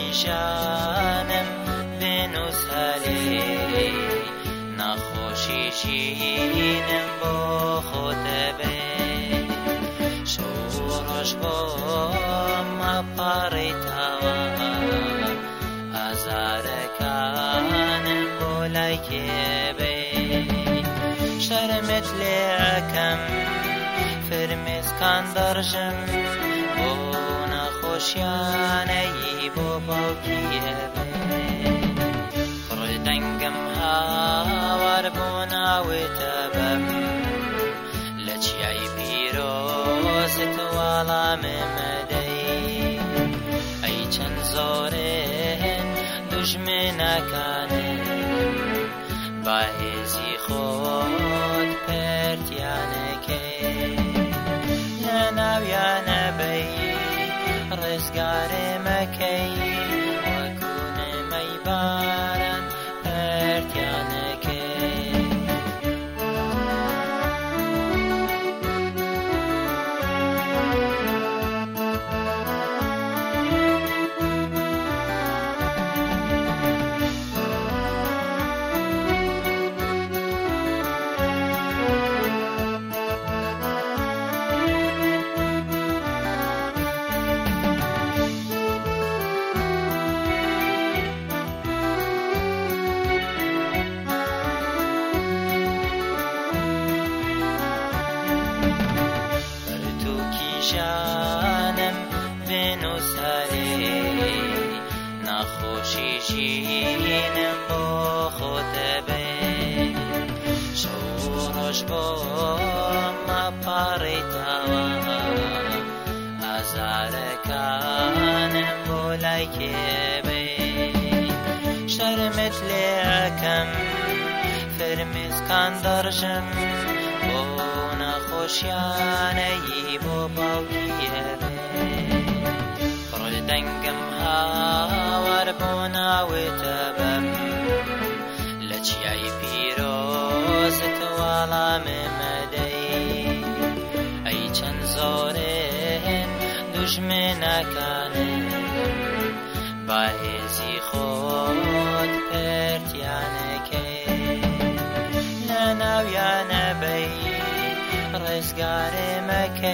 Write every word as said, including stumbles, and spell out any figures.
کیشانم بنووسەری نەخۆشی چینم بۆ خۆتەبێ شەو ڕۆژ بۆ مەپاڕیتەوە ئازارەکانم بۆ لای کێبێ شەرمت لێ ئەکەم فرمێسکان دەڕژم بۆ نەخۆشیانەی بۆ باوکیەبێ ڕدەنگم هاوار بۆ ناوێتە بەم لە چیای پیرۆزت وەڵامم مەدەی ئەی چەند زۆرن دوژمنەکانم بەهێزی خۆت پەرتیانەکەی لە ناویانە بەی ڕێزگارێمەکەی وەکوونەمەی باران پەرتیانەکەی شانم بنووسەری نەخۆشی چینم بۆ خۆتەبێ شەو ڕۆژ بۆ مەپاڕیتەوە ئازارەکانم بۆ لای کێبێ شەرمت لێ ئەکەم فرمێسکان دەڕژم بۆ نەخۆشیانەی بۆ باوکیەبێ ڕدەنگم هاوار بۆ ناوێتە بەم لە چیای پیرۆزت وەڵامم مەدەی ئەی چەند زۆرن دوژمنەکانم بەهێزی خۆت پەرتیانەکەی لە ناویانە بەی ڕێزگارێمەکەی